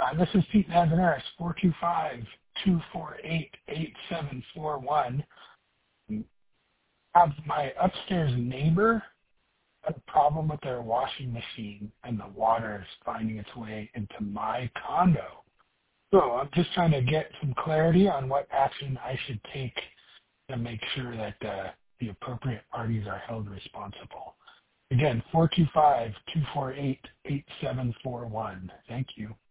This is Pete Nazaris, 425-248-8741. Have my upstairs neighbor had a problem with their washing machine and the water is finding its way into my condo. So I'm just trying to get some clarity on what action I should take to make sure that the appropriate parties are held responsible. Again, 425-248-8741. Thank you.